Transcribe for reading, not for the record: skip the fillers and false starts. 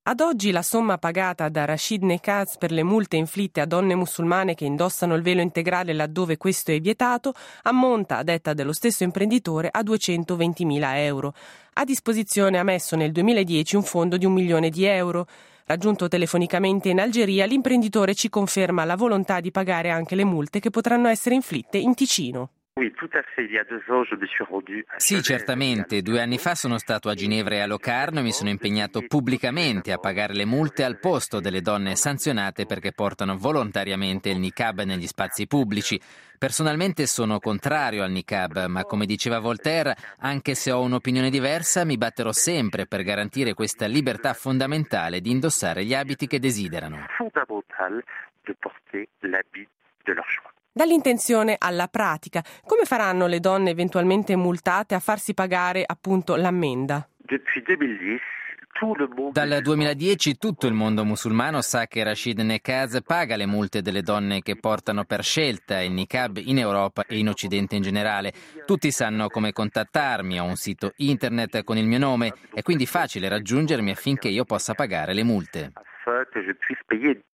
Ad oggi la somma pagata da Rashid Nekaz per le multe inflitte a donne musulmane che indossano il velo integrale laddove questo è vietato ammonta, a detta dello stesso imprenditore, a 220.000 euro. A disposizione ha messo nel 2010 un fondo di 1 milione di euro. Raggiunto telefonicamente in Algeria, l'imprenditore ci conferma la volontà di pagare anche le multe che potranno essere inflitte in Ticino. Sì, certamente. 2 anni fa sono stato a Ginevra e a Locarno e mi sono impegnato pubblicamente a pagare le multe al posto delle donne sanzionate perché portano volontariamente il niqab negli spazi pubblici. Personalmente sono contrario al niqab, ma come diceva Voltaire, anche se ho un'opinione diversa, mi batterò sempre per garantire questa libertà fondamentale di indossare gli abiti che desiderano. Dall'intenzione alla pratica, come faranno le donne eventualmente multate a farsi pagare appunto l'ammenda? Dal 2010 tutto il mondo musulmano sa che Rashid Nekaz paga le multe delle donne che portano per scelta il niqab in Europa e in Occidente in generale. Tutti sanno come contattarmi, ho un sito internet con il mio nome, è quindi facile raggiungermi affinché io possa pagare le multe.